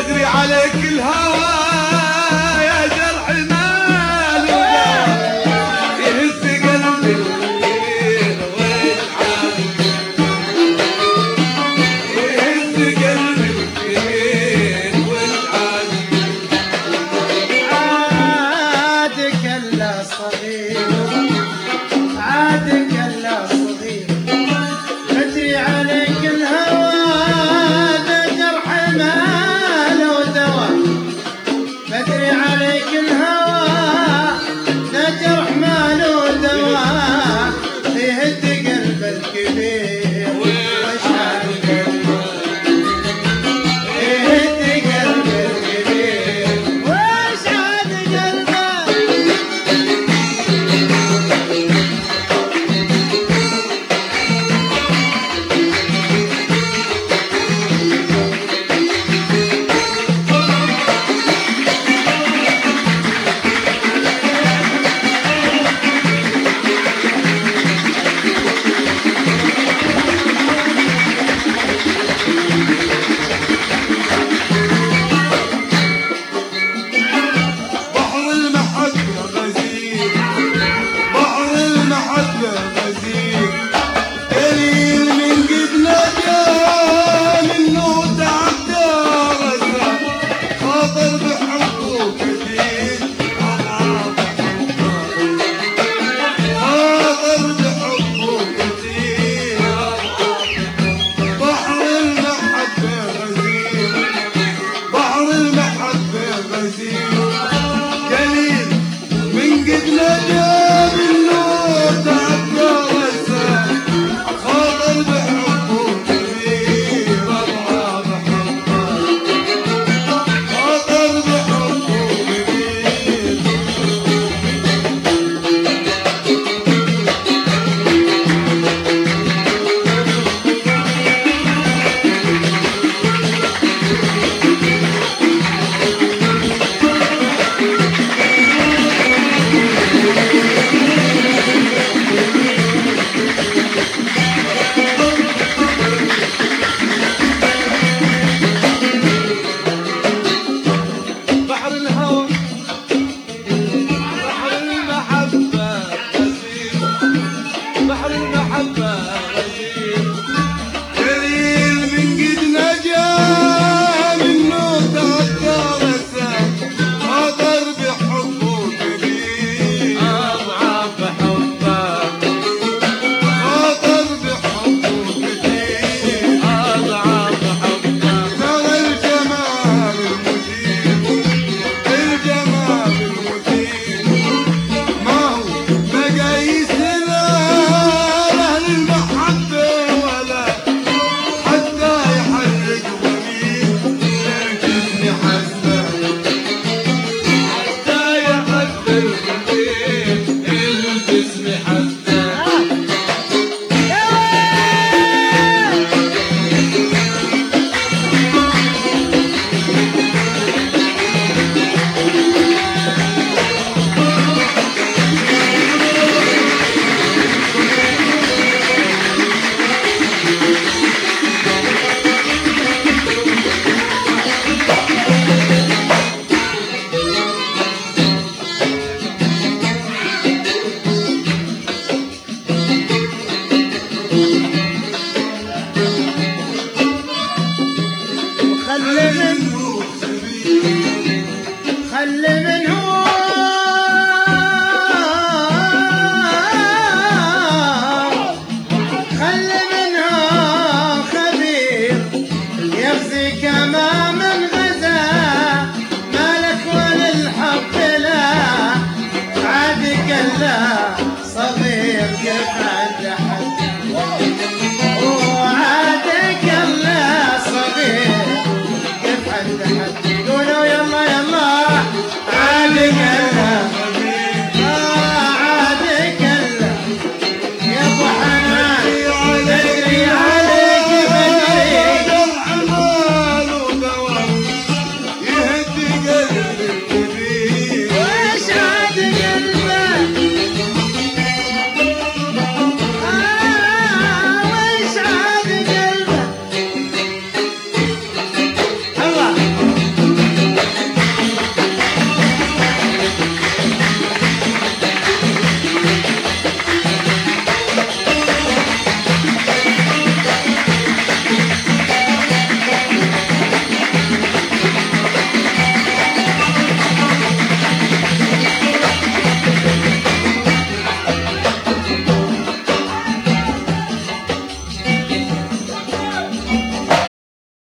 بدري عليك الهوى يا جرح ماله يهز قلبي الكبير والعاد يهز قلبي الكبير والعاد عادك الا صغير عادك الا صغير بدري عليك الهوى ذا جرح ماله دواء بدري عليك الهوى ذا جرح ماله دواء يهد قلب الكبير وشعر قلبه يهد قلب الكبير وشعر قلبه بحر المحبة غزير بحر المحبة غزير قليل من قد نجا منه تعدى غزة خاطر بحبه كثير أضعاف حبه خاطر بحبه كثير بحر المحبة غزير بحر المحبة غزير قليل من قد نجا منه تعدى غزة خاطر بحبه كثير أضعاف حبه خاطر بحبه كثير بحر الهوى بحر المحبة غزير بحر المحبة غزير قليل من قد نجا منه تعدى غزة خاطر بحبه كبير أضعاف حبه خاطر بحبه كثير أضعاف حبه ترى الجمال المثير الجمال المثير ما هو بقى يسلم أهل المحبة ولا حتى يحرق ضمير الجسم حسبه حتى يحرق ضمير الجسم حسبه خلي منه خلي منه خلي منه خبير يغزيك امام غزا مالك وللحب لا عادك لا صغير كيف عد حد وعادك لا صغير كيف عد حد قولوا يلا يا